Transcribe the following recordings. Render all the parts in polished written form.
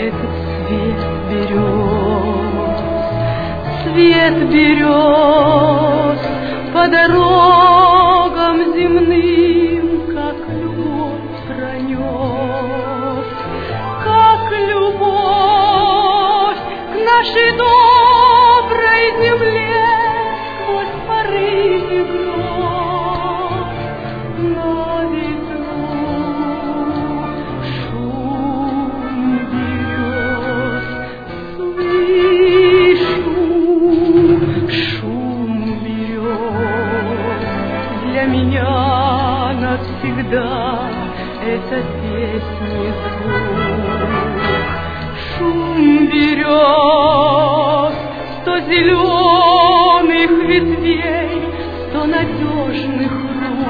этот свет берез, свет берез по дорогам земным, как любовь пронес, как любовь к нашей доброй земле сквозь порывы гроз. На ветру шум берез, слышу шум берез. Для меня навсегда это песни звук. Шум берез, сто зеленых ветвей, сто надежных рук.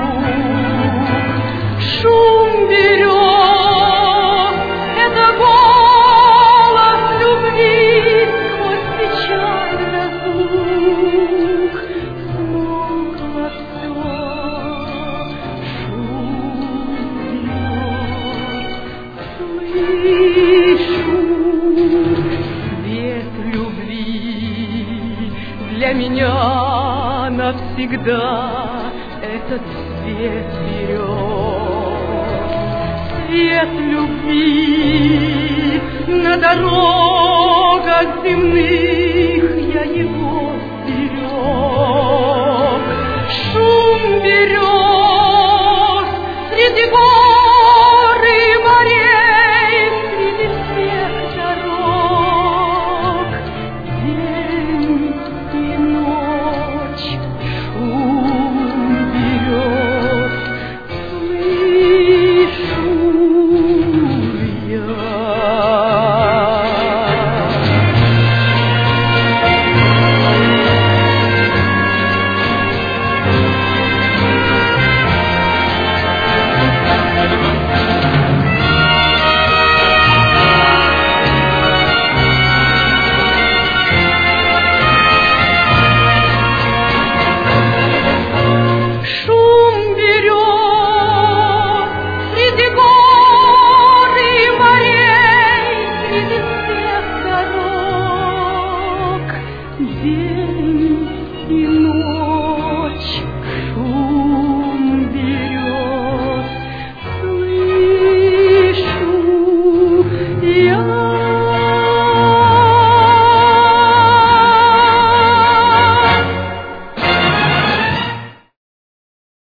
Шум берез — это голос любви сквозь печаль разлук. Смолкло все, шум берез, слышу свет любви. Для меня навсегда этот свет берез, свет любви на дорогах земных.